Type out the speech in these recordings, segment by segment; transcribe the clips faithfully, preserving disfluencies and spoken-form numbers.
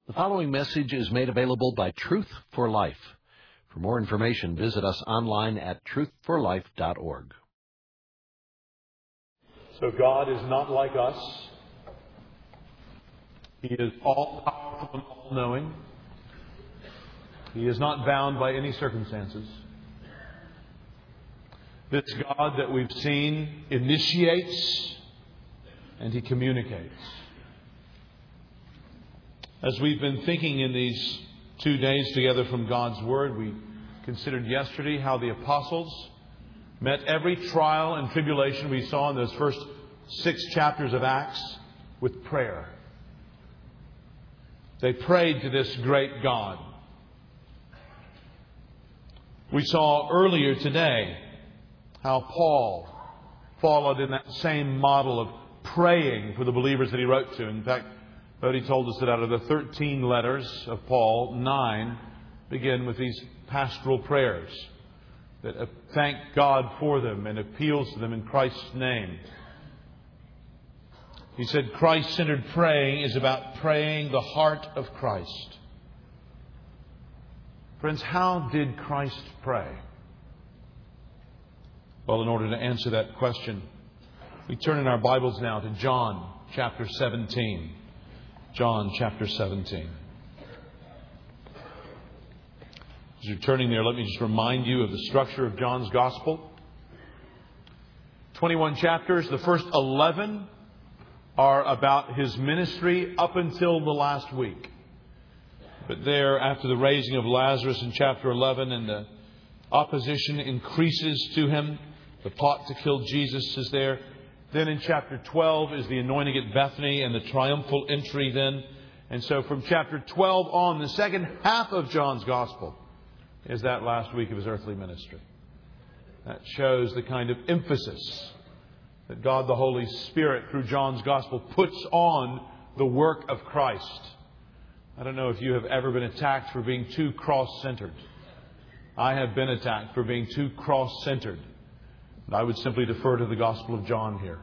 The following message is made available by Truth for Life. For more information, visit us online at truth for life dot org. So God is not like us. He is all-powerful and all-knowing. He is not bound by any circumstances. This God that we've seen initiates and He communicates. As we've been thinking in these two days together from God's Word, we considered yesterday how the apostles met every trial and tribulation we saw in those first six chapters of Acts with prayer. They prayed to this great God. We saw earlier today how Paul followed in that same model of praying for the believers that he wrote to. In fact, Bodie told us that out of the thirteen letters of Paul, nine begin with these pastoral prayers that thank God for them and appeals to them in Christ's name. He said Christ-centered praying is about praying the heart of Christ. Friends, how did Christ pray? Well, in order to answer that question, we turn in our Bibles now to John chapter seventeen. John chapter seventeen. As you're turning there, let me just remind you of the structure of John's Gospel. twenty-one chapters. The first eleven are about His ministry up until the last week. But there, after the raising of Lazarus in chapter eleven, and the opposition increases to Him, the plot to kill Jesus is there. Then in chapter twelve is the anointing at Bethany and the triumphal entry then. And so from chapter twelve on, the second half of John's Gospel is that last week of His earthly ministry. That shows the kind of emphasis that God the Holy Spirit through John's Gospel puts on the work of Christ. I don't know if you have ever been attacked for being too cross-centered. I have been attacked for being too cross-centered. And I would simply defer to the Gospel of John here.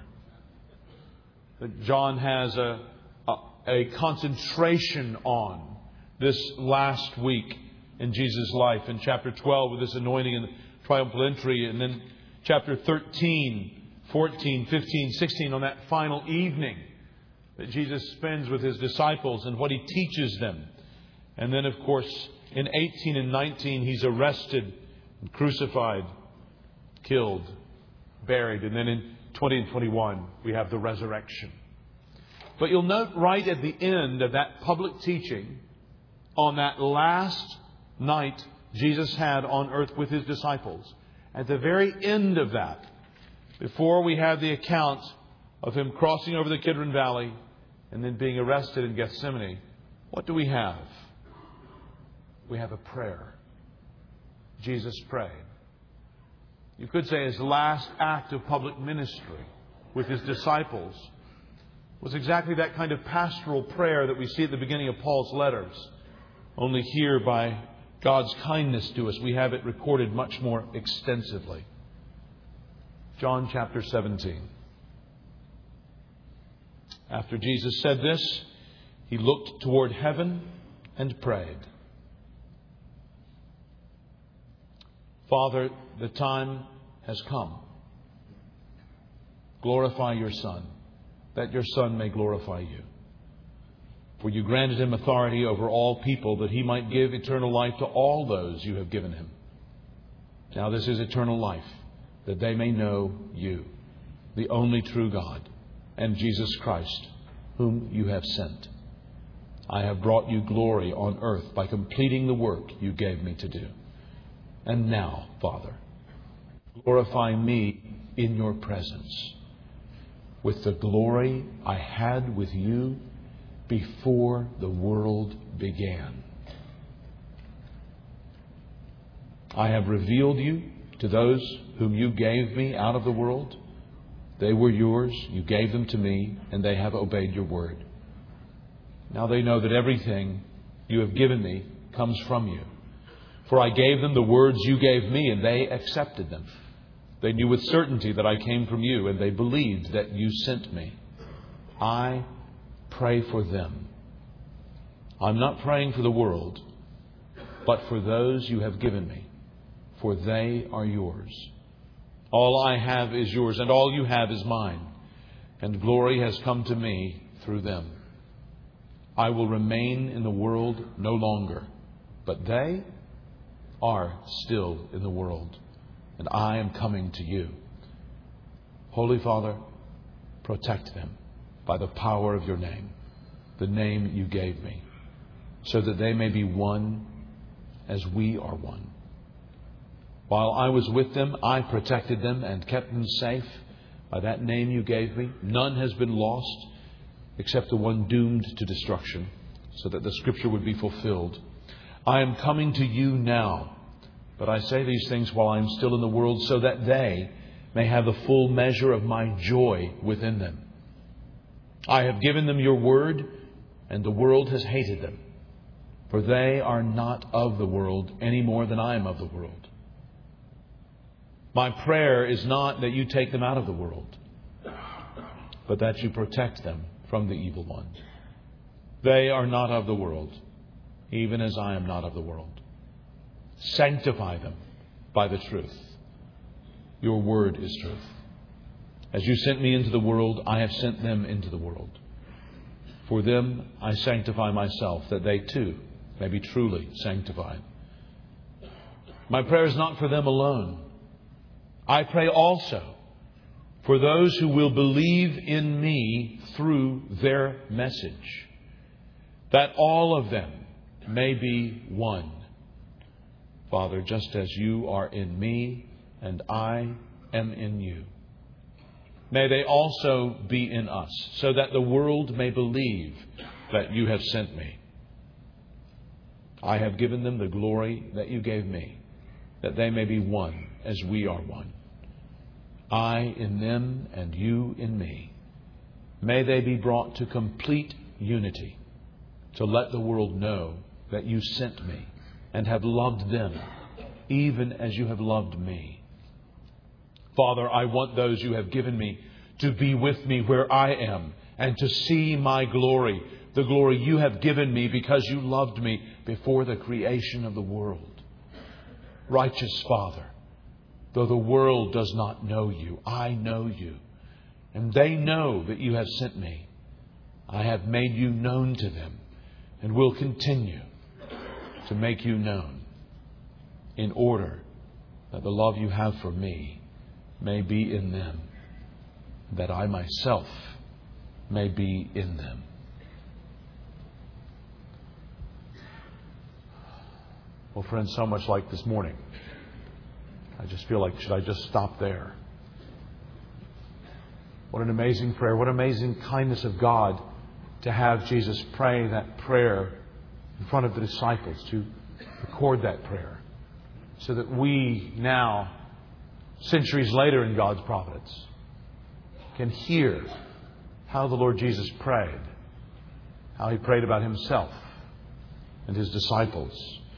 That John has a, a, a concentration on this last week in Jesus' life. In chapter twelve with this anointing and triumphal entry. And then chapter thirteen, fourteen, fifteen, sixteen on that final evening that Jesus spends with His disciples and what He teaches them. And then, of course, in eighteen and nineteen, He's arrested, and crucified, killed, buried. And then in twenty and twenty-one, we have the resurrection. But you'll note right at the end of that public teaching, on that last night Jesus had on earth with His disciples, at the very end of that, before we have the account of Him crossing over the Kidron Valley and then being arrested in Gethsemane, what do we have? We have a prayer. Jesus prayed. You could say His last act of public ministry with His disciples was exactly that kind of pastoral prayer that we see at the beginning of Paul's letters. Only here, by God's kindness to us, we have it recorded much more extensively. John chapter seventeen. After Jesus said this, He looked toward heaven and prayed. Father, the time has come. Glorify Your Son, that Your Son may glorify You. For You granted Him authority over all people, that He might give eternal life to all those You have given Him. Now this is eternal life, that they may know You, the only true God, and Jesus Christ, whom You have sent. I have brought You glory on earth by completing the work You gave Me to do. And now, Father, glorify Me in Your presence with the glory I had with You before the world began. I have revealed You to those whom You gave Me out of the world. They were Yours, You gave them to Me, and they have obeyed Your word. Now they know that everything You have given Me comes from You. For I gave them the words You gave Me, and they accepted them. They knew with certainty that I came from You, and they believed that You sent Me. I pray for them. I'm not praying for the world, but for those you have given me, for they are yours. All I have is yours, and all you have is mine, and glory has come to me through them. I will remain in the world no longer, but they are still in the world, and I am coming to you. Holy Father, protect them by the power of your name, the name you gave me, so that they may be one as we are one. While I was with them, I protected them and kept them safe by that name you gave me. None has been lost except the one doomed to destruction, so that the Scripture would be fulfilled. I am coming to you now, but I say these things while I am still in the world, so that they may have the full measure of my joy within them. I have given them your word, and the world has hated them, for they are not of the world any more than I am of the world. My prayer is not that you take them out of the world, but that you protect them from the evil one. They are not of the world, even as I am not of the world. Sanctify them by the truth. Your word is truth. As you sent me into the world, I have sent them into the world. For them I sanctify myself, that they too may be truly sanctified. My prayer is not for them alone. I pray also for those who will believe in me through their message, that all of them may be one. Father, just as you are in me and I am in you, may they also be in us, so that the world may believe that you have sent me. I have given them the glory that you gave me, that they may be one as we are one. I in them and you in me. May they be brought to complete unity, to let the world know that you sent me and have loved them, even as you have loved me. Father, I want those you have given me to be with me where I am and to see my glory, the glory you have given me because you loved me before the creation of the world. Righteous Father, though the world does not know you, I know you, and they know that you have sent me. I have made you known to them and will continue to make you known, in order that the love you have for me may be in them, that I myself may be in them. Well, friends, so much like this morning, I just feel like, should I just stop there? What an amazing prayer. What amazing kindness of God to have Jesus pray that prayer in front of the disciples, to record that prayer, so that we now, centuries later in God's providence, can hear how the Lord Jesus prayed, how He prayed about Himself and His disciples.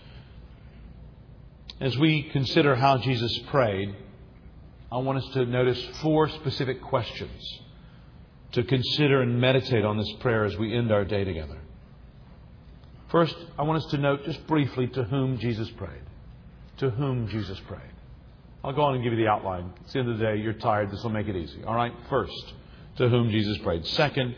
As we consider how Jesus prayed, I want us to notice four specific questions to consider and meditate on this prayer as we end our day together. First, I want us to note just briefly to whom Jesus prayed. To whom Jesus prayed. I'll go on and give you the outline. It's the end of the day. You're tired. This will make it easy. All right? First, to whom Jesus prayed. Second,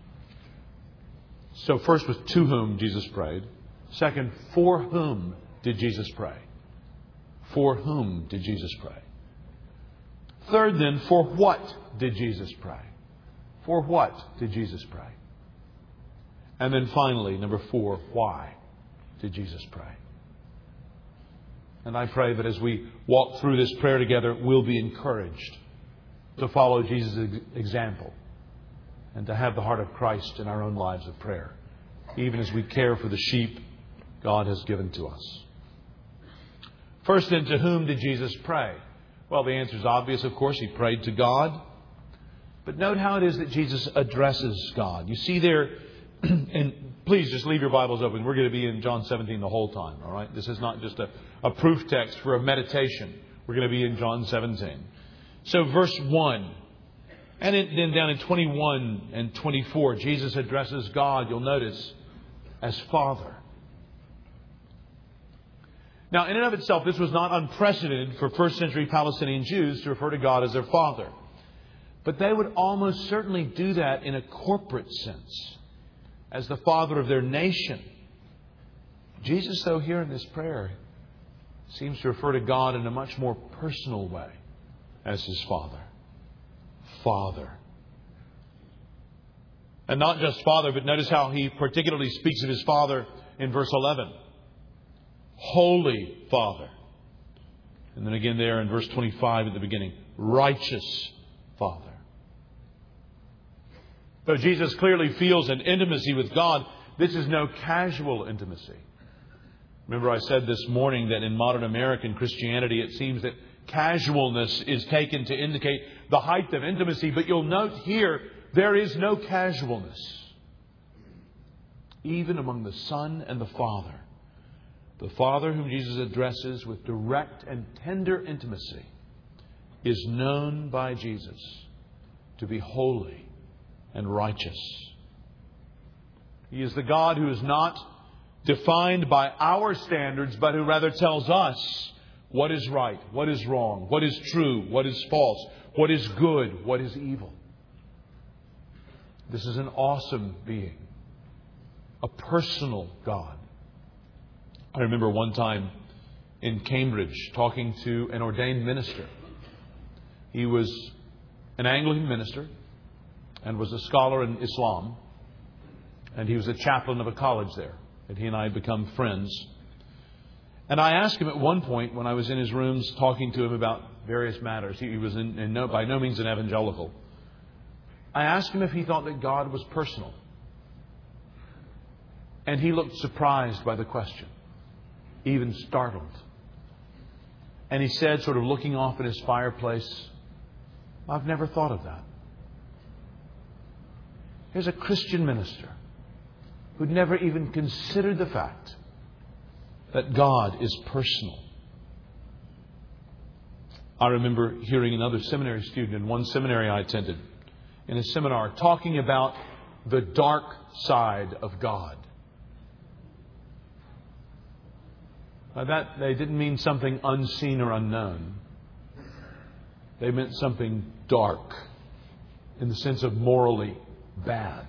so first was to whom Jesus prayed. Second, for whom did Jesus pray? For whom did Jesus pray? Third, then, for what did Jesus pray? For what did Jesus pray? And then finally, number four, why did Jesus pray? And I pray that as we walk through this prayer together, we'll be encouraged to follow Jesus' example and to have the heart of Christ in our own lives of prayer, even as we care for the sheep God has given to us. First, then, to whom did Jesus pray? Well, the answer is obvious, of course. He prayed to God. But note how it is that Jesus addresses God. You see there, and please just leave your Bibles open. We're going to be in John seventeen the whole time, all right? This is not just a, a proof text for a meditation. We're going to be in John seventeen. So verse one, and then down in twenty-one and twenty-four, Jesus addresses God. You'll notice as Father. Now, in and of itself, this was not unprecedented for first century Palestinian Jews to refer to God as their Father. But they would almost certainly do that in a corporate sense, as the Father of their nation. Jesus, though, here in this prayer, seems to refer to God in a much more personal way as His Father. Father. And not just Father, but notice how He particularly speaks of His Father in verse eleven. Holy Father. And then again there in verse twenty-five at the beginning, righteous Father. Though Jesus clearly feels an intimacy with God, this is no casual intimacy. Remember I said this morning that in modern American Christianity it seems that casualness is taken to indicate the height of intimacy. But you'll note here, there is no casualness. Even among the Son and the Father. The Father whom Jesus addresses with direct and tender intimacy is known by Jesus to be holy and righteous. He is the God who is not defined by our standards, but who rather tells us what is right, what is wrong, what is true, what is false, what is good, what is evil. This is an awesome being, a personal God. I remember one time in Cambridge talking to an ordained minister. He was an Anglican minister and was a scholar in Islam. And he was a chaplain of a college there. And he and I had become friends. And I asked him at one point when I was in his rooms talking to him about various matters. He was in, in no, by no means an evangelical. I asked him if he thought that God was personal. And he looked surprised by the question. Even startled. And he said, sort of looking off at his fireplace, I've never thought of that. Here's a Christian minister who'd never even considered the fact that God is personal. I remember hearing another seminary student in one seminary I attended in a seminar talking about the dark side of God. Now that they didn't mean something unseen or unknown. They meant something dark in the sense of morally bad.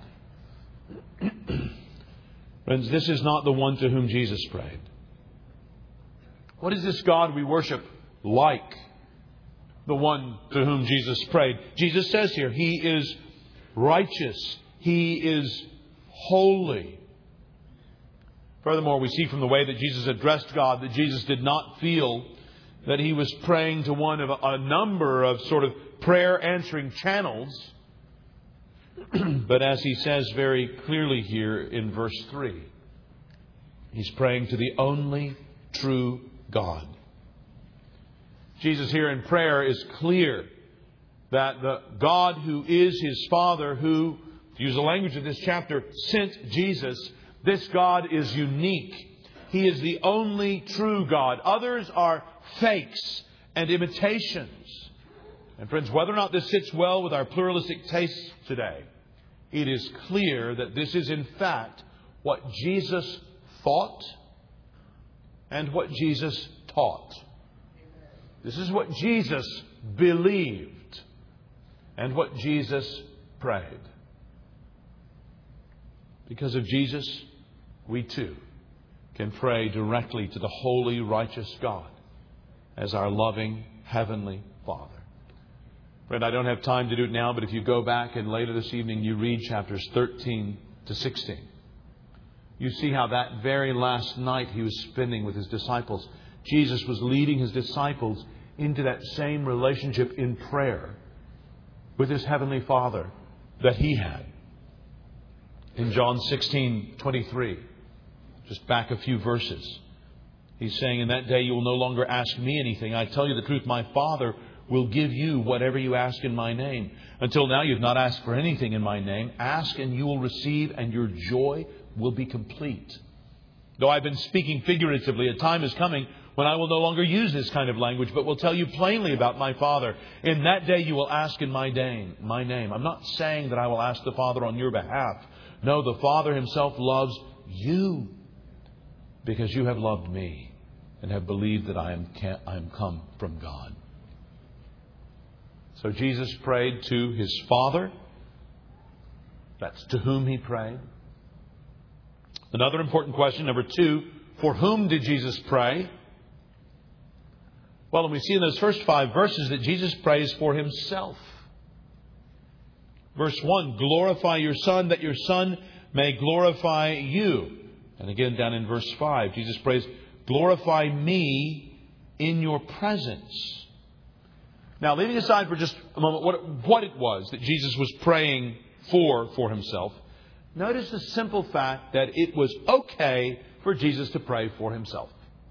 Friends, this is not the one to whom Jesus prayed. What is this God we worship like the one to whom Jesus prayed? Jesus says here, He is righteous. He is holy. Furthermore, we see from the way that Jesus addressed God that Jesus did not feel that He was praying to one of a, a number of sort of prayer answering channels. But as He says very clearly here in verse three, He's praying to the only true God. Jesus here in prayer is clear that the God who is His Father, who, to use the language of this chapter, sent Jesus, this God is unique. He is the only true God. Others are fakes and imitations. And friends, whether or not this sits well with our pluralistic tastes today, it is clear that this is in fact what Jesus thought and what Jesus taught. This is what Jesus believed and what Jesus prayed. Because of Jesus, we too can pray directly to the holy, righteous God as our loving Heavenly Father. Friend, I don't have time to do it now, but if you go back and later this evening you read chapters thirteen to sixteen, you see how that very last night He was spending with His disciples, Jesus was leading His disciples into that same relationship in prayer with His Heavenly Father that He had. In John sixteen twenty-three, just back a few verses, He's saying, in that day you will no longer ask me anything. I tell you the truth, my Father will give you whatever you ask in my name. Until now you've not asked for anything in my name. Ask and you will receive, and your joy will be complete. Though I've been speaking figuratively, a time is coming when I will no longer use this kind of language, but will tell you plainly about my Father. In that day you will ask in my name. My name. I'm not saying that I will ask the Father on your behalf. No, the Father Himself loves you, because you have loved me and have believed that I am, I am come from God. So Jesus prayed to His Father. That's to whom He prayed. Another important question, number two, for whom did Jesus pray? Well, we see in those first five verses that Jesus prays for Himself. Verse one, glorify your Son, that your Son may glorify you. And again, down in verse five, Jesus prays, glorify me in your presence. Now, leaving aside for just a moment what, what it was that Jesus was praying for, for Himself, notice the simple fact that it was okay for Jesus to pray for Himself.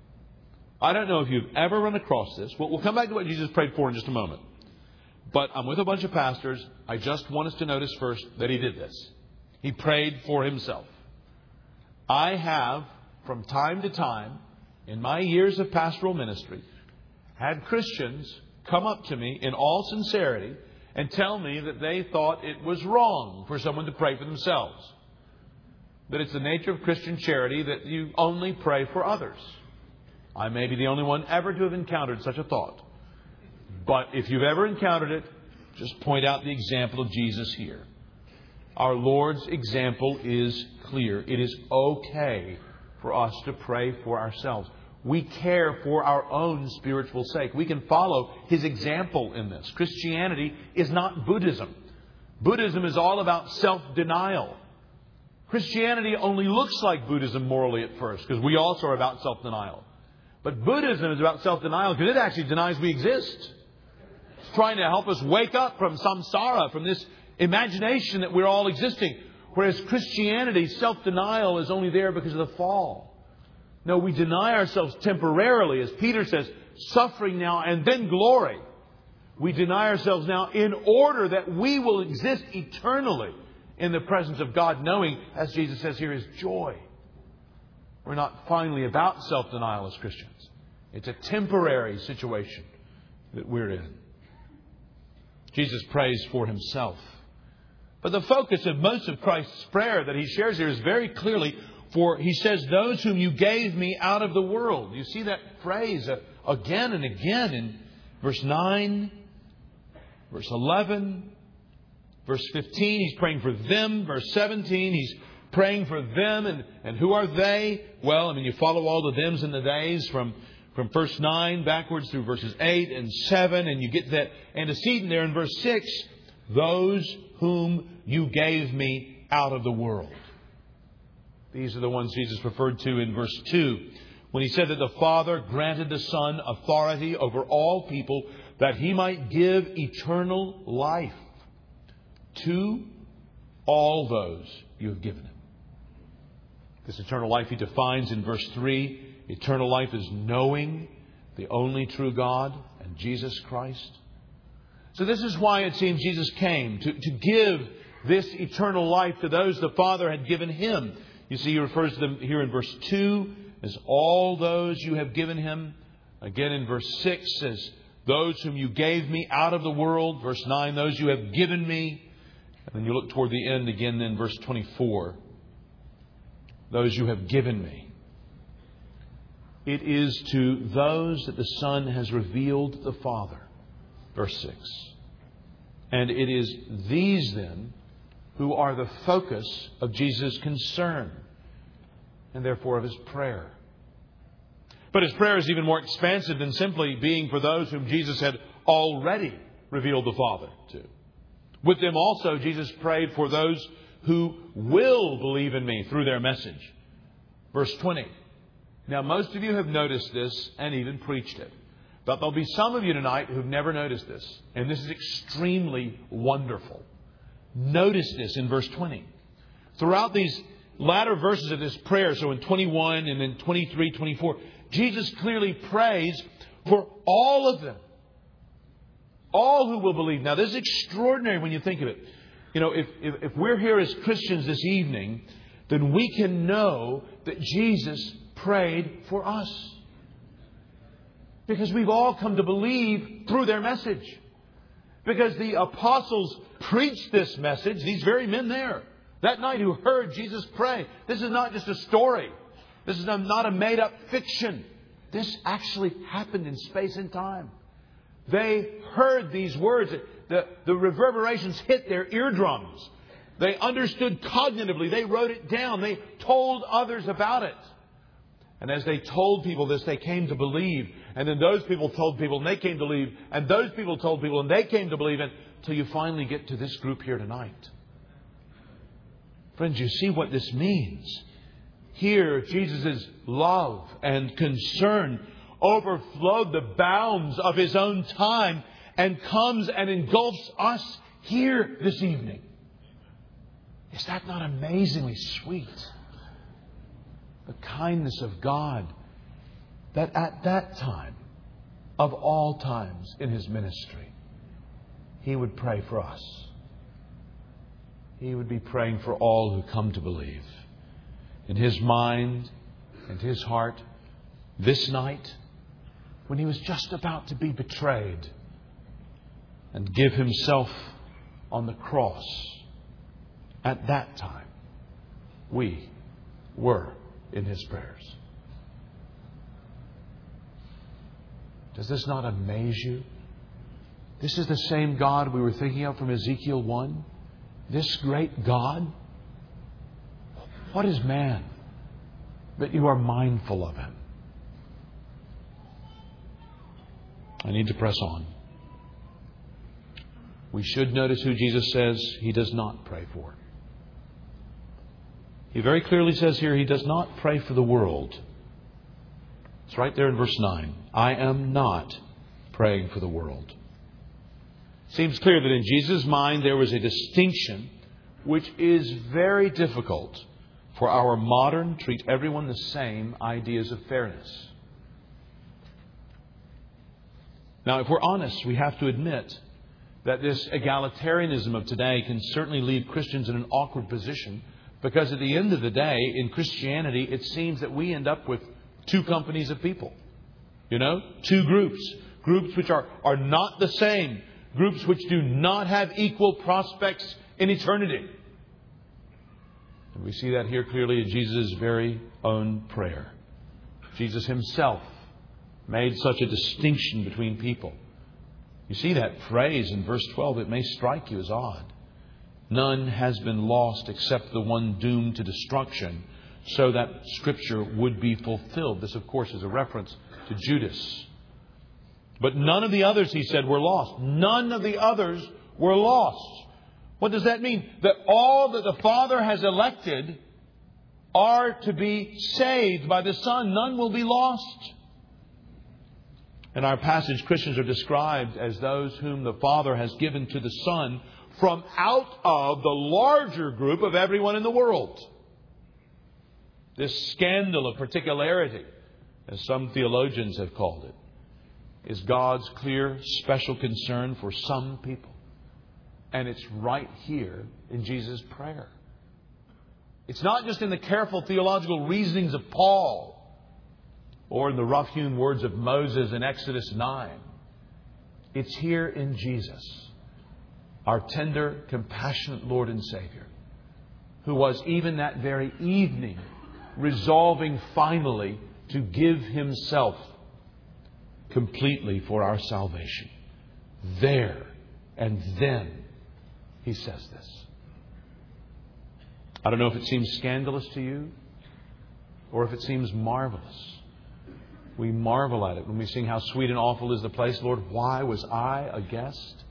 I don't know if you've ever run across this. We'll, we'll come back to what Jesus prayed for in just a moment. But I'm with a bunch of pastors. I just want us to notice first that He did this. He prayed for Himself. I have, from time to time, in my years of pastoral ministry, had Christians come up to me in all sincerity and tell me that they thought it was wrong for someone to pray for themselves. That it's the nature of Christian charity that you only pray for others. I may be the only one ever to have encountered such a thought. But if you've ever encountered it, just point out the example of Jesus here. Our Lord's example is clear. It is okay for us to pray for ourselves. We care for our own spiritual sake. We can follow His example in this. Christianity is not Buddhism. Buddhism is all about self-denial. Christianity only looks like Buddhism morally at first, because we also are about self-denial. But Buddhism is about self-denial because it actually denies we exist. It's trying to help us wake up from samsara, from this imagination that we're all existing. Whereas Christianity, self-denial is only there because of the fall. No, we deny ourselves temporarily, as Peter says, suffering now and then glory. We deny ourselves now in order that we will exist eternally in the presence of God, knowing, as Jesus says here, is joy. We're not finally about self-denial as Christians. It's a temporary situation that we're in. Jesus prays for Himself. But the focus of most of Christ's prayer that He shares here is very clearly, for He says, those whom you gave me out of the world. You see that phrase again and again in verse nine, verse eleven, verse fifteen. He's praying for them. Verse seventeen, He's praying for them. And, and who are they? Well, I mean, you follow all the thems and the theys from, from verse nine backwards through verses eight and seven. And you get that antecedent there in verse six. Those whom you gave me out of the world. These are the ones Jesus referred to in verse two, when He said that the Father granted the Son authority over all people, that He might give eternal life to all those you have given Him. This eternal life He defines in verse three. Eternal life is knowing the only true God and Jesus Christ. So this is why it seems Jesus came, to, to give this eternal life to those the Father had given Him. You see, He refers to them here in verse two as all those you have given Him. Again in verse six as those whom you gave me out of the world. Verse nine, those you have given me. And then you look toward the end again in verse twenty-four. Those you have given me. It is to those that the Son has revealed the Father. Verse six. And it is these then who are the focus of Jesus' concern and therefore of His prayer. But His prayer is even more expansive than simply being for those whom Jesus had already revealed the Father to. With them also, Jesus prayed for those who will believe in me through their message. Verse twenty. Now, most of you have noticed this and even preached it. But there'll be some of you tonight who've never noticed this. And this is extremely wonderful. Notice this in verse twenty. Throughout these latter verses of this prayer, so in twenty-one and then twenty-three, twenty-four, Jesus clearly prays for all of them. All who will believe. Now, this is extraordinary when you think of it. You know, if, if, if we're here as Christians this evening, then we can know that Jesus prayed for us. Because we've all come to believe through their message. Because the apostles preached this message, these very men there, That night who heard Jesus pray. This is not just a story. This is not a made-up fiction. This actually happened in space and time. They heard these words. The, the reverberations hit their eardrums. They understood cognitively. They wrote it down. They told others about it. And as they told people this, they came to believe. And then those people told people and they came to believe. And those people told people and they came to believe. Until you finally get to this group here tonight. Friends, you see what this means. Here, Jesus' love and concern overflowed the bounds of His own time and comes and engulfs us here this evening. Is that not amazingly sweet? The kindness of God that at that time, of all times in His ministry, He would pray for us. He would be praying for all who come to believe. In His mind and His heart, this night, when He was just about to be betrayed and give Himself on the cross, at that time, we were in His prayers. Does this not amaze you? This is the same God we were thinking of from Ezekiel one. This great God. What is man that you are mindful of Him? I need to press on. We should notice who Jesus says He does not pray for. He very clearly says here He does not pray for the world. It's right there in verse nine. I am not praying for the world. It seems clear that in Jesus' mind there was a distinction which is very difficult for our modern, treat everyone the same ideas of fairness. Now, if we're honest, we have to admit that this egalitarianism of today can certainly leave Christians in an awkward position, because at the end of the day, in Christianity, it seems that we end up with two companies of people. You know, two groups. Groups which are, are not the same. Groups which do not have equal prospects in eternity. And we see that here clearly in Jesus' very own prayer. Jesus Himself made such a distinction between people. You see that phrase in verse twelve. It may strike you as odd. None has been lost except the one doomed to destruction, so that Scripture would be fulfilled. This, of course, is a reference to Judas. But none of the others, He said, were lost. None of the others were lost. What does that mean? That all that the Father has elected are to be saved by the Son. None will be lost. In our passage, Christians are described as those whom the Father has given to the Son from out of the larger group of everyone in the world. This scandal of particularity, as some theologians have called it, is God's clear, special concern for some people. And it's right here in Jesus' prayer. It's not just in the careful theological reasonings of Paul or in the rough-hewn words of Moses in Exodus nine. It's here in Jesus, our tender, compassionate Lord and Savior, who was even that very evening resolving finally to give Himself completely for our salvation. There and then He says this. I don't know if it seems scandalous to you or if it seems marvelous. We marvel at it when we sing How Sweet and Awful is the Place. Lord, why was I a guest?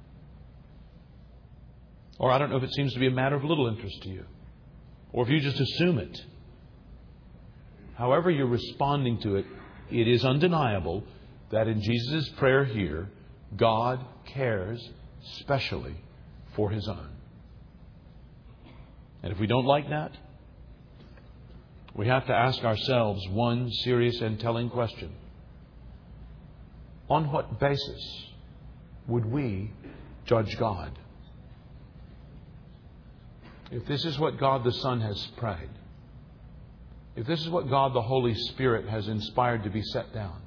Or I don't know if it seems to be a matter of little interest to you, or if you just assume it. However you're responding to it, it is undeniable that in Jesus' prayer here, God cares specially for His own. And if we don't like that, we have to ask ourselves one serious and telling question. On what basis would we judge God? If this is what God the Son has prayed, if this is what God the Holy Spirit has inspired to be set down,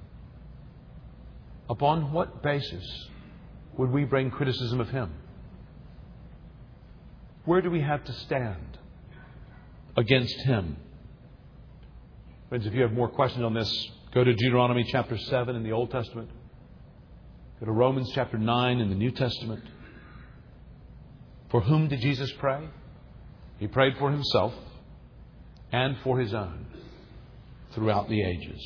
upon what basis would we bring criticism of Him? where do we have to stand against him? Friends, if you have more questions on this, go to Deuteronomy chapter seven in the Old Testament. Go to Romans chapter nine in the New Testament. For whom did Jesus pray? He prayed for himself and for his own throughout the ages.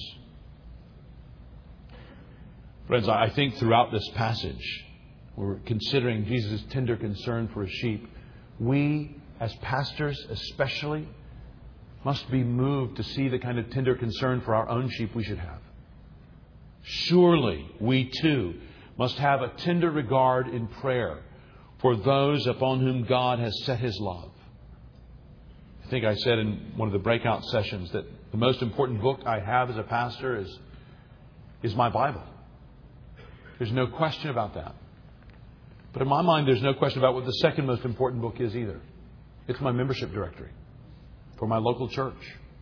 Friends, I think throughout this passage, we're considering Jesus' tender concern for his sheep. We, as pastors especially, must be moved to see the kind of tender concern for our own sheep we should have. Surely we too must have a tender regard in prayer for those upon whom God has set his love. I think I said in one of the breakout sessions that the most important book I have as a pastor is, is my Bible. There's no question about that. But in my mind, there's no question about what the second most important book is either. It's my membership directory for my local church.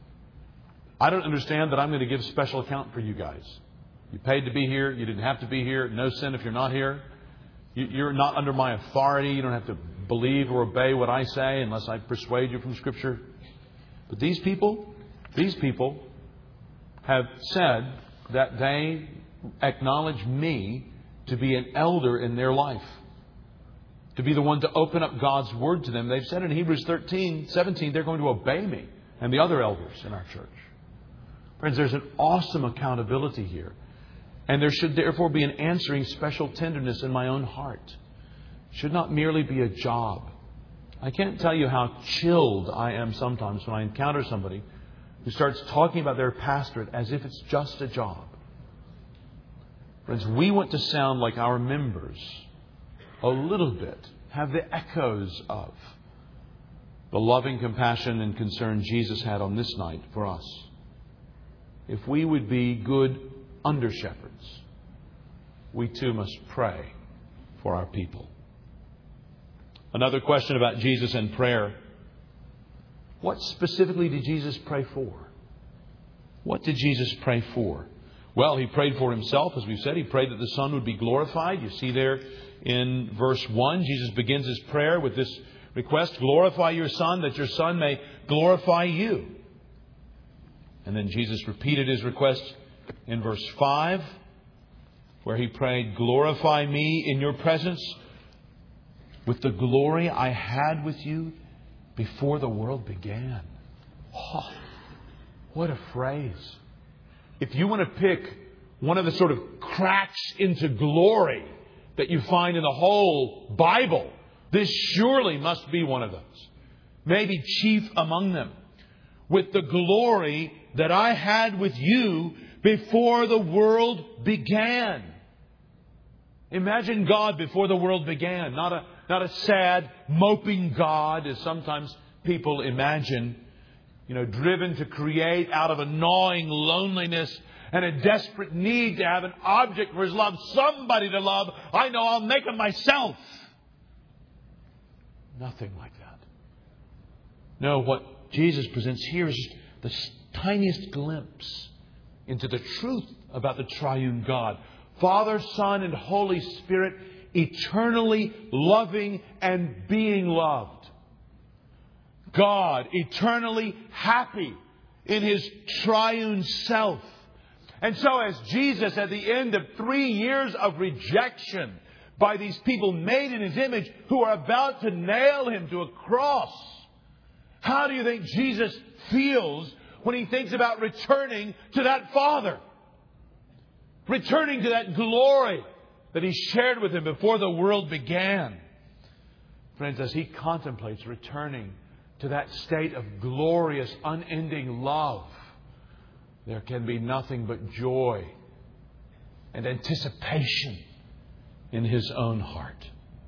I don't understand that I'm going to give special account for you guys. You paid to be here. You didn't have to be here. No sin if you're not here. You're not under my authority. You don't have to believe or obey what I say unless I persuade you from Scripture. But these people, these people have said that they acknowledge me to be an elder in their life, to be the one to open up God's Word to them. They've said in Hebrews thirteen, seventeen, they're going to obey me and the other elders in our church. Friends, there's an awesome accountability here. And there should therefore be an answering special tenderness in my own heart. It should not merely be a job. I can't tell you how chilled I am sometimes when I encounter somebody who starts talking about their pastorate as if it's just a job. Friends, we want to sound like our members a little bit, have the echoes of the loving compassion and concern Jesus had on this night for us. If we would be good under shepherds, we too must pray for our people. Another question about Jesus and prayer. What specifically did Jesus pray for? What did Jesus pray for? Well, he prayed for himself, as we've said. He prayed that the Son would be glorified. You see there in verse one, Jesus begins his prayer with this request, glorify your Son, that your Son may glorify you. And then Jesus repeated his request in verse five, where he prayed, glorify me in your presence with the glory I had with you before the world began. Oh, what a phrase. If you want to pick one of the sort of cracks into glory that you find in the whole Bible, this surely must be one of those. Maybe chief among them. With the glory that I had with you before the world began. Imagine God before the world began. Not a, not a sad, moping God, as sometimes people imagine. You know, driven to create out of a gnawing loneliness and a desperate need to have an object for his love, somebody to love. I know I'll make him myself. Nothing like that. No, what Jesus presents here is just the tiniest glimpse into the truth about the triune God. Father, Son, and Holy Spirit, eternally loving and being loved. God, eternally happy in his triune self. And so as Jesus, at the end of three years of rejection by these people made in his image who are about to nail him to a cross, how do you think Jesus feels when he thinks about returning to that Father? Returning to that glory that he shared with him before the world began. Friends, as he contemplates returning to that state of glorious, unending love, there can be nothing but joy and anticipation in his own heart.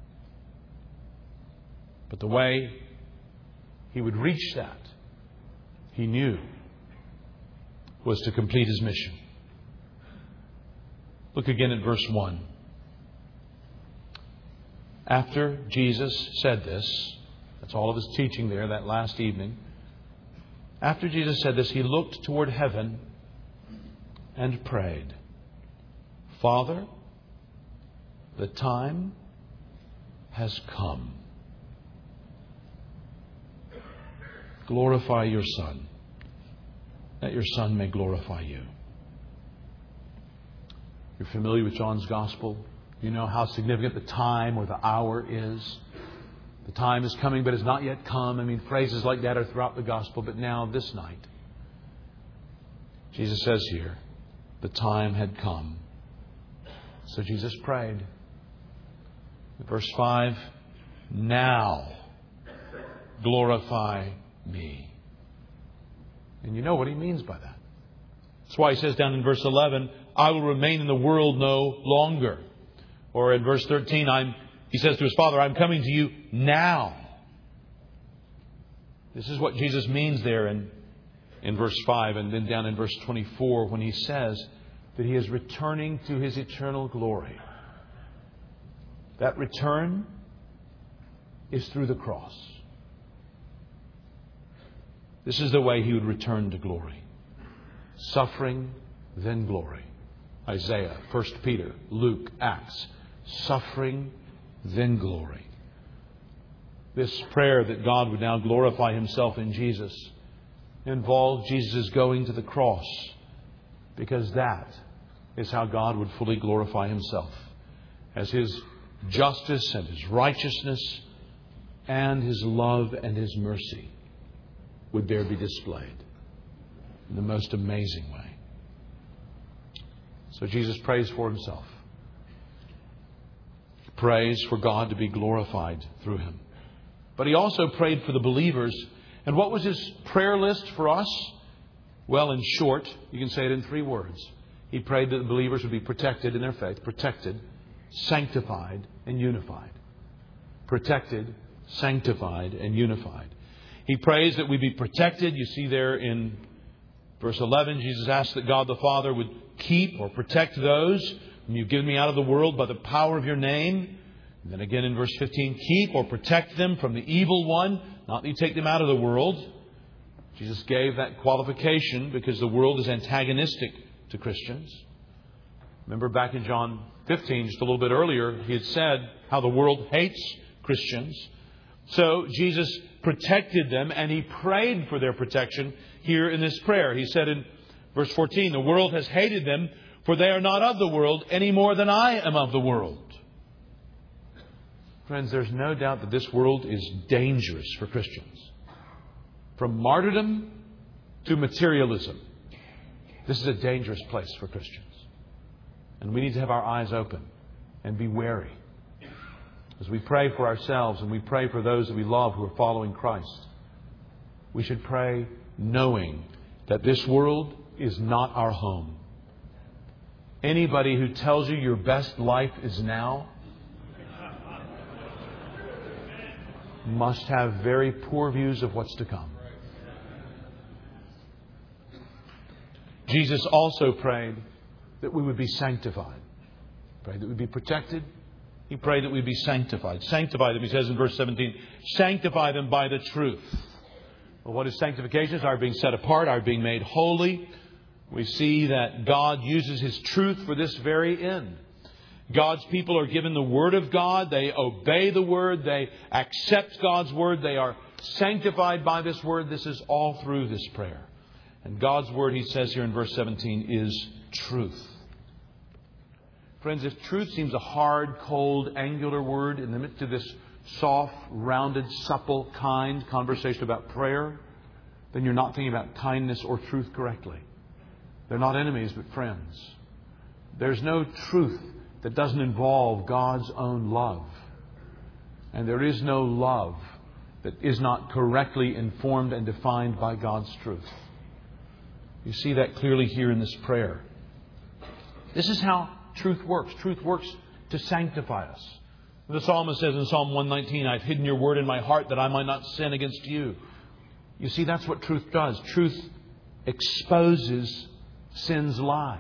But the way he would reach that, he knew, was to complete his mission. Look again at verse one. After Jesus said this, that's all of his teaching there that last evening. After Jesus said this, he looked toward heaven and prayed, Father, the time has come. glorify your Son, that your Son may glorify you. You're familiar with John's Gospel. You know how significant the time or the hour is. The time is coming, but has not yet come. I mean, phrases like that are throughout the Gospel. But now, this night, Jesus says here, the time had come. So Jesus prayed. Verse five, now glorify me. And you know what He means by that. That's why He says down in verse eleven, I will remain in the world no longer. Or in verse thirteen, I'm, He says to His Father, I'm coming to you now. This is what Jesus means there in, in verse five, and then down in verse twenty-four when He says that He is returning to His eternal glory. That return is through the cross. This is the way He would return to glory. Suffering, then glory. Isaiah, First Peter, Luke, Acts. Suffering, then glory. This prayer that God would now glorify Himself in Jesus involved Jesus' going to the cross, because that is how God would fully glorify Himself, as His justice and His righteousness and His love and His mercy would there be displayed in the most amazing way. So Jesus prays for Himself. He prays for God to be glorified through Him. But He also prayed for the believers. And what was His prayer list for us? Well, in short, you can say it in three words. He prayed that the believers would be protected in their faith, protected, sanctified, and unified. Protected, sanctified, and unified. He prays that we be protected. You see there in verse eleven, Jesus asked that God the Father would keep or protect those whom you've given me out of the world by the power of your name. And then again in verse fifteen, keep or protect them from the evil one. Not that you take them out of the world. Jesus gave that qualification because the world is antagonistic to Christians. Remember back in John fifteen, just a little bit earlier, He had said how the world hates Christians. So Jesus protected them, and He prayed for their protection here in this prayer. He said in verse fourteen, the world has hated them, for they are not of the world any more than I am of the world. Friends, there's no doubt that this world is dangerous for Christians. From martyrdom to materialism, this is a dangerous place for Christians. And we need to have our eyes open and be wary. As we pray for ourselves and we pray for those that we love who are following Christ, we should pray knowing that this world is not our home. Anybody who tells you your best life is now must have very poor views of what's to come. Jesus also prayed that we would be sanctified. He prayed that we'd be protected. He prayed that we'd be sanctified. Sanctify them, He says in verse seventeen. Sanctify them by the truth. Well, what is sanctification? It's our being set apart, our being made holy. We see that God uses His truth for this very end. God's people are given the Word of God. They obey the Word. They accept God's Word. They are sanctified by this Word. This is all through this prayer. And God's Word, He says here in verse seventeen, is truth. Friends, if truth seems a hard, cold, angular word in the midst of this soft, rounded, supple, kind conversation about prayer, then you're not thinking about kindness or truth correctly. They're not enemies, but friends. There's no truth that doesn't involve God's own love. And there is no love that is not correctly informed and defined by God's truth. You see that clearly here in this prayer. This is how truth works. Truth works to sanctify us. The psalmist says in Psalm one nineteen, I've hidden your word in my heart that I might not sin against you. You see, that's what truth does. Truth exposes sin's lies.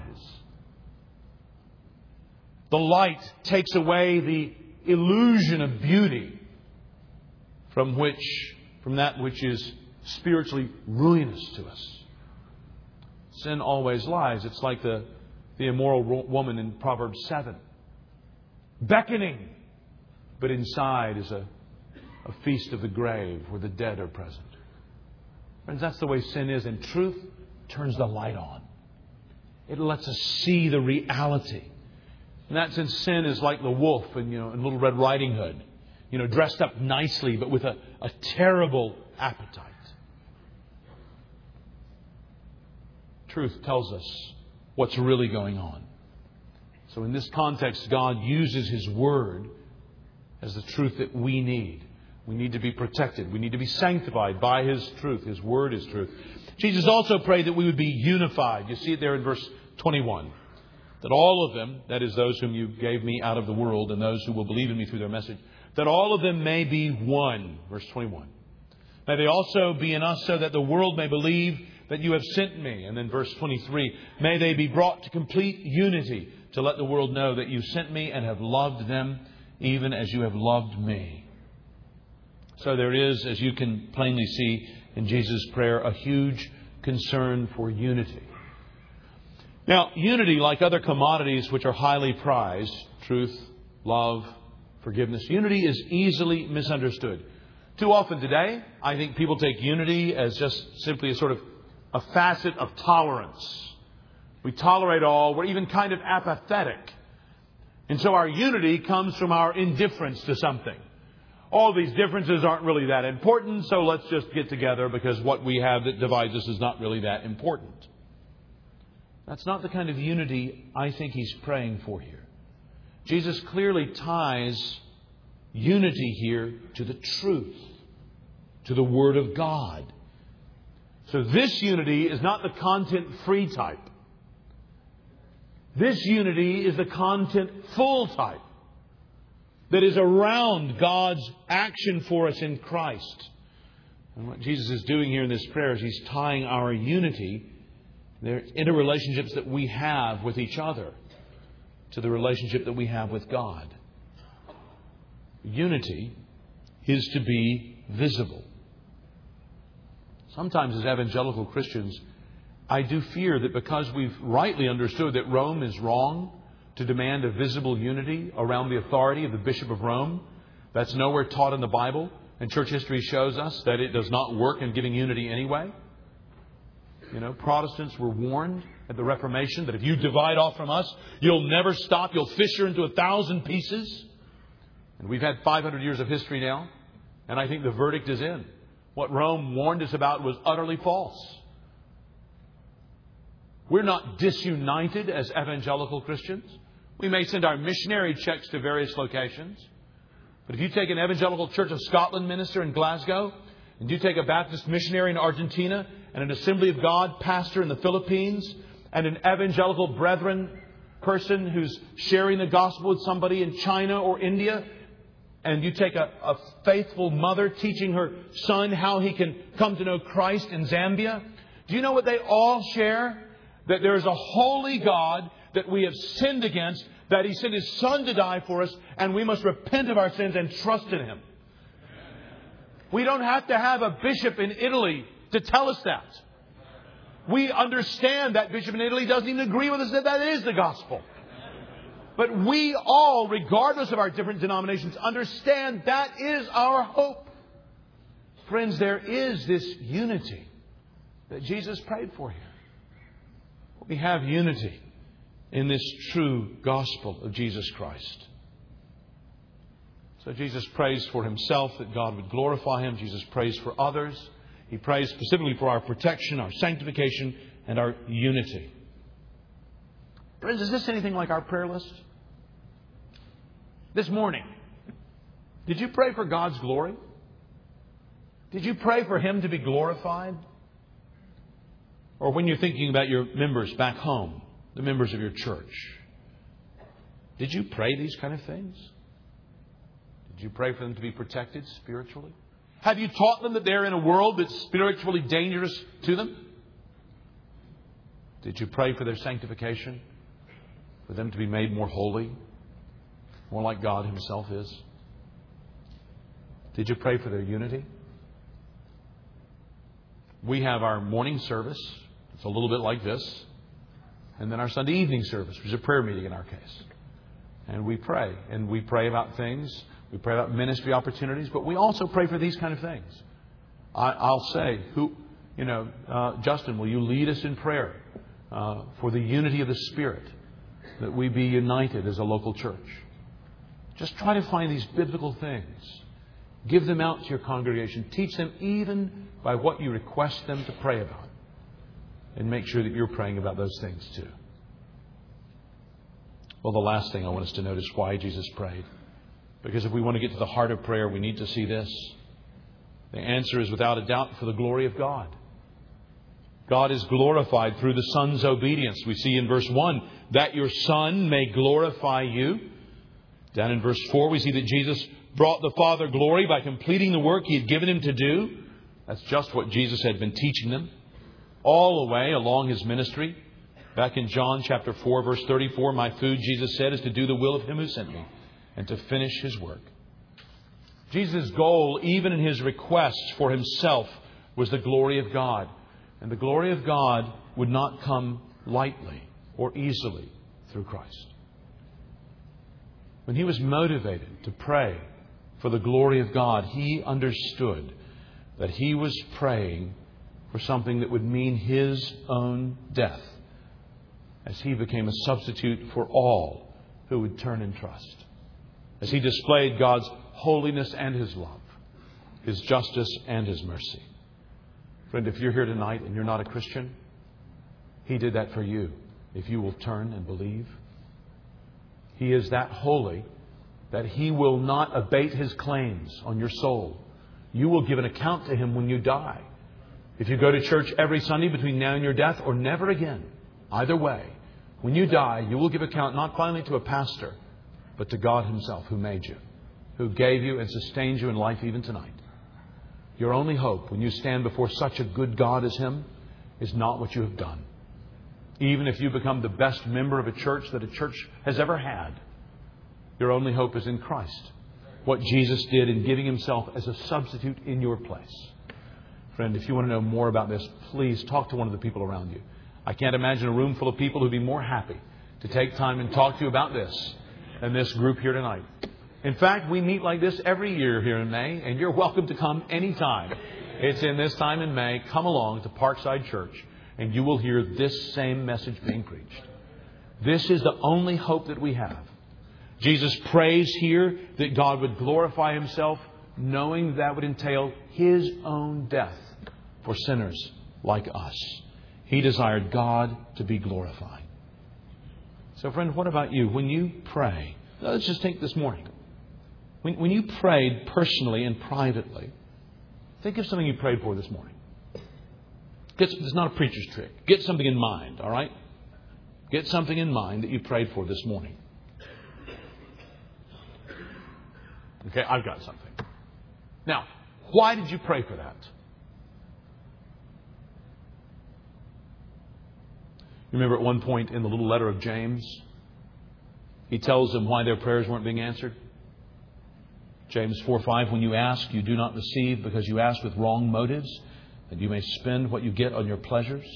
The light takes away the illusion of beauty from which, from that which is spiritually ruinous to us. Sin always lies. It's like the, the immoral woman in Proverbs seven. Beckoning, but inside is a, a feast of the grave where the dead are present. Friends, that's the way sin is. And truth turns the light on. It lets us see the reality. In that sense, sin is like the wolf in, you know, in Little Red Riding Hood. You know, dressed up nicely, but with a, a terrible appetite. Truth tells us what's really going on. So in this context, God uses His Word as the truth that we need. We need to be protected. We need to be sanctified by His truth. His Word is truth. Jesus also prayed that we would be unified. You see it there in verse twenty-one. That all of them, that is those whom you gave me out of the world and those who will believe in me through their message, that all of them may be one. Verse twenty-one. May they also be in us so that the world may believe that you have sent me. And then verse twenty-three. May they be brought to complete unity to let the world know that you sent me and have loved them even as you have loved me. So there is, as you can plainly see in Jesus' prayer, a huge concern for unity. Now, unity, like other commodities which are highly prized, truth, love, forgiveness, unity is easily misunderstood. Too often today, I think people take unity as just simply a sort of a facet of tolerance. We tolerate all. We're even kind of apathetic. And so our unity comes from our indifference to something. All these differences aren't really that important, so let's just get together because what we have that divides us is not really that important. That's not the kind of unity I think He's praying for here. Jesus clearly ties unity here to the truth, to the Word of God. So this unity is not the content-free type. This unity is the content-full type that is around God's action for us in Christ. And what Jesus is doing here in this prayer is He's tying our unity, the interrelationships that we have with each other, to the relationship that we have with God. Unity is to be visible. Sometimes as evangelical Christians, I do fear that because we've rightly understood that Rome is wrong to demand a visible unity around the authority of the Bishop of Rome, that's nowhere taught in the Bible, and church history shows us that it does not work in giving unity anyway. You know, Protestants were warned at the Reformation that if you divide off from us, you'll never stop. You'll fissure into a thousand pieces. And we've had five hundred years of history now, and I think the verdict is in. What Rome warned us about was utterly false. We're not disunited as evangelical Christians. We may send our missionary checks to various locations. But if you take an Evangelical Church of Scotland minister in Glasgow, and you take a Baptist missionary in Argentina, and an Assembly of God pastor in the Philippines, and an evangelical brethren person who's sharing the gospel with somebody in China or India, and you take a, a faithful mother teaching her son how he can come to know Christ in Zambia, do you know what they all share? That there is a holy God that we have sinned against, that He sent His Son to die for us, and we must repent of our sins and trust in Him. We don't have to have a bishop in Italy to tell us that. We understand that bishop in Italy doesn't even agree with us that that is the gospel. But we all, regardless of our different denominations, understand that is our hope. Friends, there is this unity that Jesus prayed for here. We have unity in this true gospel of Jesus Christ. So Jesus prays for Himself that God would glorify Him. Jesus prays for others. He prays specifically for our protection, our sanctification, and our unity. Friends, is this anything like our prayer list? This morning, did you pray for God's glory? Did you pray for Him to be glorified? Or when you're thinking about your members back home, the members of your church, did you pray these kind of things? Did you pray for them to be protected spiritually? Have you taught them that they're in a world that's spiritually dangerous to them? Did you pray for their sanctification? For them to be made more holy? More like God Himself is? Did you pray for their unity? We have our morning service. It's a little bit like this. And then our Sunday evening service, which is a prayer meeting in our case. And we pray. And we pray about things. We pray about ministry opportunities. But we also pray for these kind of things. I, I'll say, who, you know, uh, Justin, will you lead us in prayer uh, for the unity of the Spirit, that we be united as a local church? Just try to find these biblical things. Give them out to your congregation. Teach them even by what you request them to pray about. And make sure that you're praying about those things too. Well, the last thing I want us to notice why Jesus prayed. Because if we want to get to the heart of prayer, we need to see this. The answer is without a doubt for the glory of God. God is glorified through the Son's obedience. We see in verse one, that your Son may glorify you. Down in verse four, we see that Jesus brought the Father glory by completing the work He had given Him to do. That's just what Jesus had been teaching them all the way along His ministry. Back in John chapter four, verse thirty-four, my food, Jesus said, is to do the will of Him who sent me and to finish His work. Jesus' goal, even in His requests for Himself, was the glory of God. And the glory of God would not come lightly or easily through Christ. When He was motivated to pray for the glory of God, He understood that He was praying for something that would mean His own death, as He became a substitute for all who would turn and trust. As He displayed God's holiness and His love, His justice and His mercy. Friend, if you're here tonight and you're not a Christian, He did that for you. If you will turn and believe, He is that holy that He will not abate His claims on your soul. You will give an account to Him when you die. If you go to church every Sunday between now and your death, or never again, either way, when you die, you will give account not finally to a pastor, but to God Himself who made you, who gave you and sustains you in life even tonight. Your only hope when you stand before such a good God as Him is not what you have done. Even if you become the best member of a church that a church has ever had, your only hope is in Christ. What Jesus did in giving Himself as a substitute in your place. Friend, if you want to know more about this, please talk to one of the people around you. I can't imagine a room full of people who'd be more happy to take time and talk to you about this than this group here tonight. In fact, we meet like this every year here in May, and you're welcome to come anytime. It's in this time in May. Come along to Parkside Church, and you will hear this same message being preached. This is the only hope that we have. Jesus prays here that God would glorify Himself, knowing that would entail His own death for sinners like us. He desired God to be glorified. So, friend, what about you? When you pray, let's just take this morning. When, when you prayed personally and privately, think of something you prayed for this morning. Get, it's not a preacher's trick. Get something in mind, all right? Get something in mind that you prayed for this morning. Okay, I've got something. Now, why did you pray for that? You remember at one point in the little letter of James, he tells them why their prayers weren't being answered. James four five, when you ask, you do not receive because you ask with wrong motives, that you may spend what you get on your pleasures.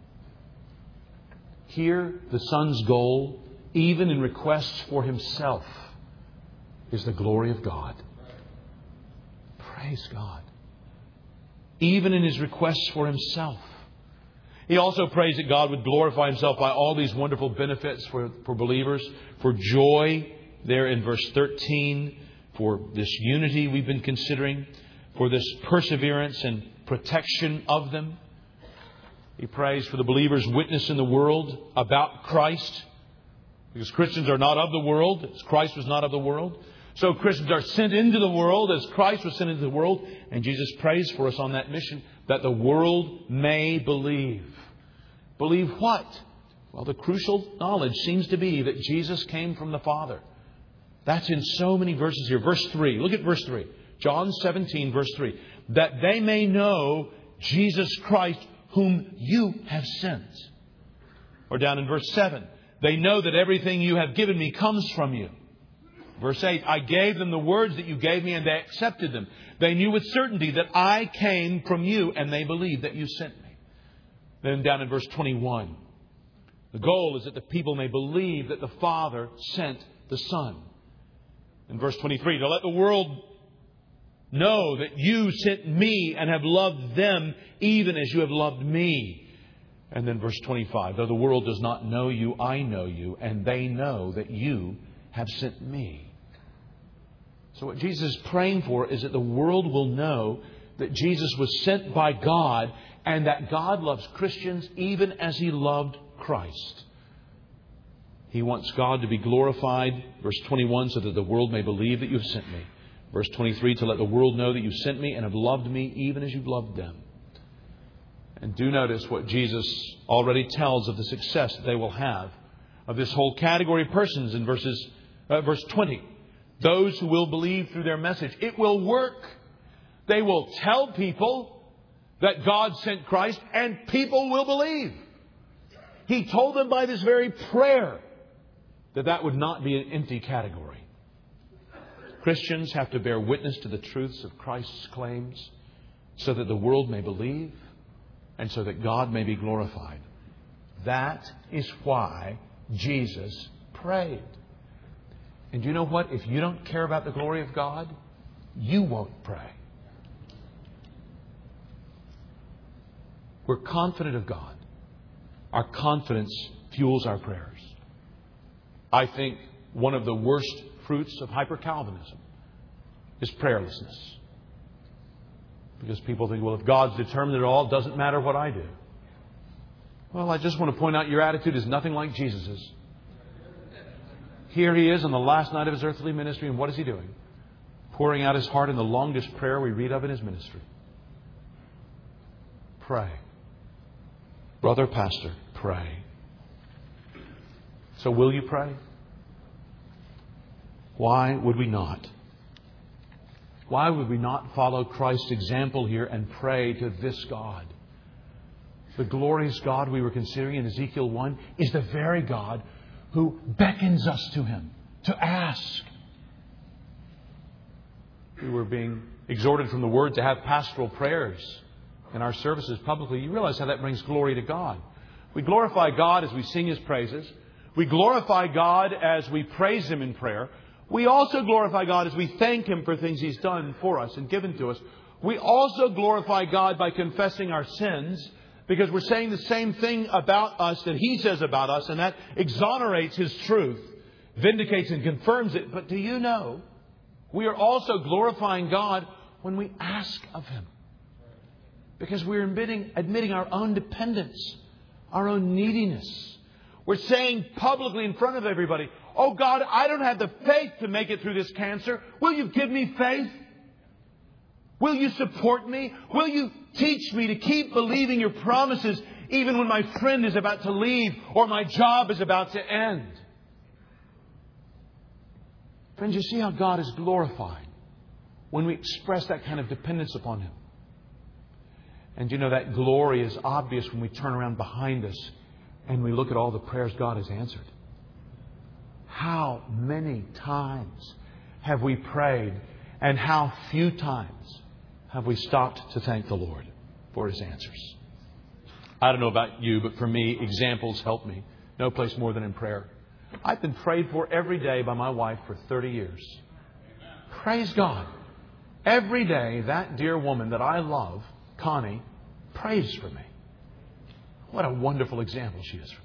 Here, the Son's goal, even in requests for Himself, is the glory of God. Praise God. Even in His requests for Himself. He also prays that God would glorify Himself by all these wonderful benefits for, for believers, for joy there in verse thirteen, for this unity we've been considering, for this perseverance and protection of them. He prays for the believer's witness in the world about Christ, because Christians are not of the world, as Christ was not of the world. So Christians are sent into the world as Christ was sent into the world. And Jesus prays for us on that mission that the world may believe. Believe what? Well, the crucial knowledge seems to be that Jesus came from the Father. That's in so many verses here. Verse three. Look at verse three. John seventeen, verse three. That they may know Jesus Christ, whom you have sent. Or down in verse seven. They know that everything you have given me comes from you. Verse eight, I gave them the words that you gave me and they accepted them. They knew with certainty that I came from you and they believed that you sent me. Then down in verse twenty-one, the goal is that the people may believe that the Father sent the Son. In verse twenty-three, to let the world know that you sent me and have loved them even as you have loved me. And then verse twenty-five, though the world does not know you, I know you, and they know that you have sent me. So what Jesus is praying for is that the world will know that Jesus was sent by God and that God loves Christians even as He loved Christ. He wants God to be glorified, verse twenty-one, so that the world may believe that you have sent me. Verse twenty-three, to let the world know that you sent me and have loved me even as you've loved them. And do notice what Jesus already tells of the success that they will have of this whole category of persons in verses, uh, verse twenty. Those who will believe through their message. It will work. They will tell people that God sent Christ and people will believe. He told them by this very prayer that that would not be an empty category. Christians have to bear witness to the truths of Christ's claims so that the world may believe and so that God may be glorified. That is why Jesus prayed. And you know what? If you don't care about the glory of God, you won't pray. We're confident of God. Our confidence fuels our prayers. I think one of the worst fruits of hyper-Calvinism is prayerlessness. Because people think, well, if God's determined it all, it doesn't matter what I do. Well, I just want to point out your attitude is nothing like Jesus's. Here He is on the last night of His earthly ministry, and what is He doing? Pouring out His heart in the longest prayer we read of in His ministry. Pray. Brother, pastor, pray. So will you pray? Why would we not? Why would we not follow Christ's example here and pray to this God? The glorious God we were considering in Ezekiel one is the very God who beckons us to Him to ask. We were being exhorted from the Word to have pastoral prayers in our services publicly. You realize how that brings glory to God. We glorify God as we sing His praises. We glorify God as we praise Him in prayer. We also glorify God as we thank Him for things He's done for us and given to us. We also glorify God by confessing our sins, because we're saying the same thing about us that He says about us, and that exonerates His truth, vindicates and confirms it. But do you know, we are also glorifying God when we ask of Him. Because we're admitting, admitting our own dependence, our own neediness. We're saying publicly in front of everybody, oh God, I don't have the faith to make it through this cancer. Will you give me faith? Will you support me? Will you teach me to keep believing your promises even when my friend is about to leave or my job is about to end? Friends, you see how God is glorified when we express that kind of dependence upon Him. And you know that glory is obvious when we turn around behind us and we look at all the prayers God has answered. How many times have we prayed, and how few times have we stopped to thank the Lord for His answers? I don't know about you, but for me, examples help me. No place more than in prayer. I've been prayed for every day by my wife for thirty years. Praise God. Every day, that dear woman that I love, Connie, prays for me. What a wonderful example she is for me.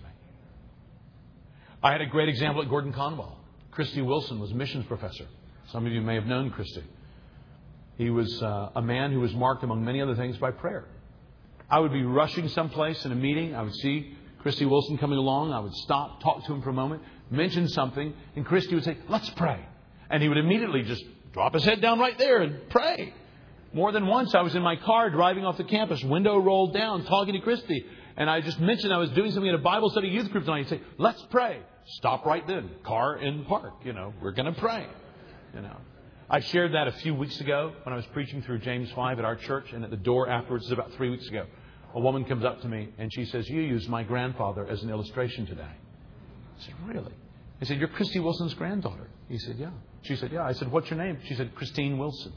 I had a great example at Gordon Conwell. Christy Wilson was missions professor. Some of you may have known Christy. He was uh, a man who was marked, among many other things, by prayer. I would be rushing someplace in a meeting. I would see Christy Wilson coming along. I would stop, talk to him for a moment, mention something, and Christy would say, let's pray. And he would immediately just drop his head down right there and pray. More than once, I was in my car driving off the campus, window rolled down, talking to Christy. And I just mentioned I was doing something at a Bible study youth group tonight. He'd say, let's pray. Stop right then. Car in park. You know, we're going to pray. You know, I shared that a few weeks ago when I was preaching through James five at our church. And at the door afterwards, about three weeks ago, a woman comes up to me and she says, you used my grandfather as an illustration today. I said, really? I said, you're Christy Wilson's granddaughter. He said, yeah. She said, yeah. I said, what's your name? She said, Christine Wilson.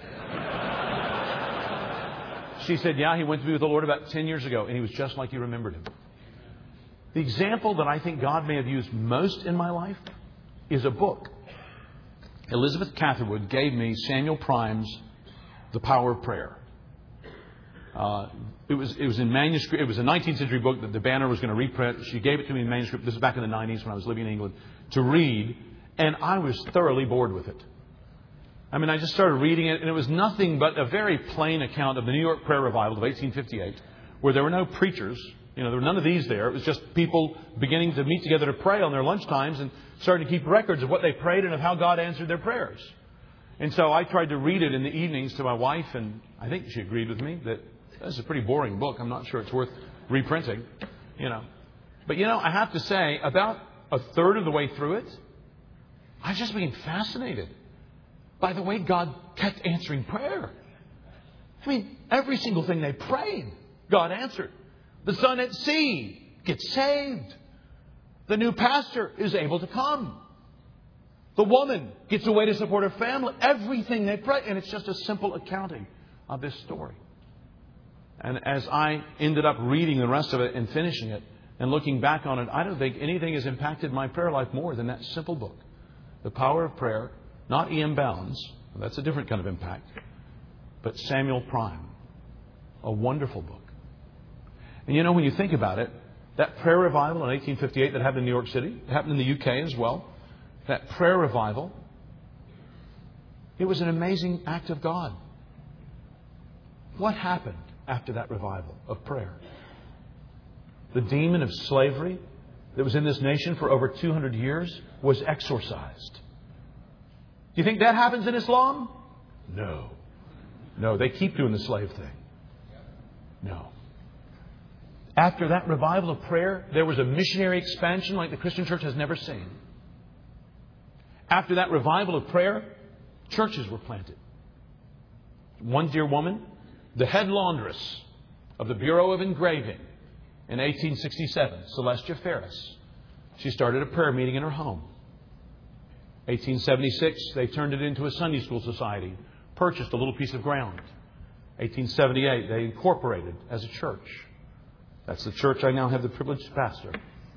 She said, yeah, he went to be with the Lord about ten years ago, and he was just like you remembered him. The example that I think God may have used most in my life is a book. Elizabeth Catherwood gave me Samuel Prime's The Power of Prayer. Uh, it was it was in manuscript. It was a nineteenth century book that the Banner was going to reprint. She gave it to me in manuscript. This is back in the nineties when I was living in England, to read, and I was thoroughly bored with it. I mean, I just started reading it, and it was nothing but a very plain account of the New York Prayer Revival of eighteen fifty-eight, where there were no preachers. You know, there were none of these there. It was just people beginning to meet together to pray on their lunch times and starting to keep records of what they prayed and of how God answered their prayers. And so I tried to read it in the evenings to my wife, and I think she agreed with me that this is a pretty boring book. I'm not sure it's worth reprinting, you know. But, you know, I have to say, about a third of the way through it, I just became fascinated by the way God kept answering prayer. I mean, every single thing they prayed, God answered. The son at sea gets saved. The new pastor is able to come. The woman gets a way to support her family. Everything they pray. And it's just a simple accounting of this story. And as I ended up reading the rest of it and finishing it and looking back on it, I don't think anything has impacted my prayer life more than that simple book. The Power of Prayer. Not E M Bounds. That's a different kind of impact. But Samuel Prime. A wonderful book. And you know, when you think about it, that prayer revival in eighteen fifty-eight that happened in New York City, it happened in the U K as well. That prayer revival, it was an amazing act of God. What happened after that revival of prayer? The demon of slavery that was in this nation for over two hundred years was exorcised. Do you think that happens in Islam? No. No, they keep doing the slave thing. No. After that revival of prayer, there was a missionary expansion like the Christian church has never seen. After that revival of prayer, churches were planted. One dear woman, the head laundress of the Bureau of Engraving in eighteen sixty-seven, Celestia Ferris, she started a prayer meeting in her home. eighteen seventy-six, they turned it into a Sunday school society, purchased a little piece of ground. eighteen seventy-eight, they incorporated as a church. That's the church I now have the privilege to pastor.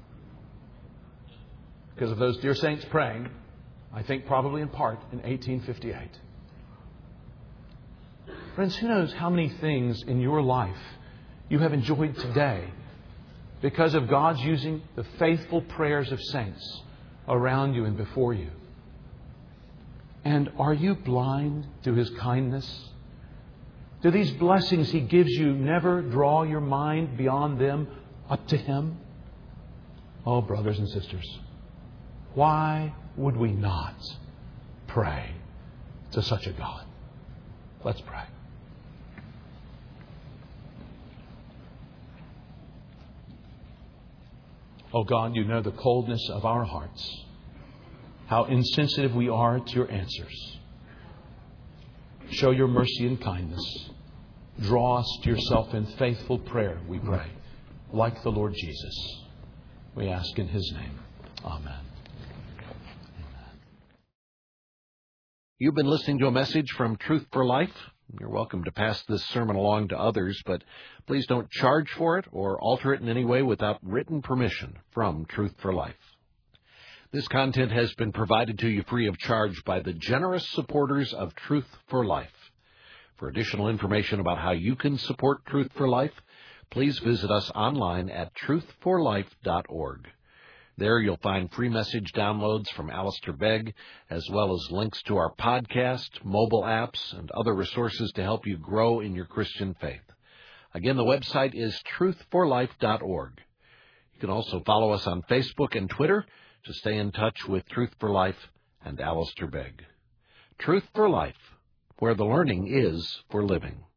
Because of those dear saints praying, I think probably in part in eighteen fifty-eight. Friends, who knows how many things in your life you have enjoyed today because of God's using the faithful prayers of saints around you and before you. And are you blind to His kindness? Do these blessings He gives you never draw your mind beyond them up to Him? Oh, brothers and sisters, why would we not pray to such a God? Let's pray. Oh God, you know the coldness of our hearts, how insensitive we are to your answers. Show your mercy and kindness. Draw us to yourself in faithful prayer, we pray, like the Lord Jesus. We ask in His name. Amen. You've been listening to a message from Truth for Life. You're welcome to pass this sermon along to others, but please don't charge for it or alter it in any way without written permission from Truth for Life. This content has been provided to you free of charge by the generous supporters of Truth for Life. For additional information about how you can support Truth for Life, please visit us online at truth for life dot org. There you'll find free message downloads from Alistair Begg, as well as links to our podcast, mobile apps, and other resources to help you grow in your Christian faith. Again, the website is truth for life dot org. You can also follow us on Facebook and Twitter to stay in touch with Truth for Life and Alistair Begg. Truth for Life, where the learning is for living.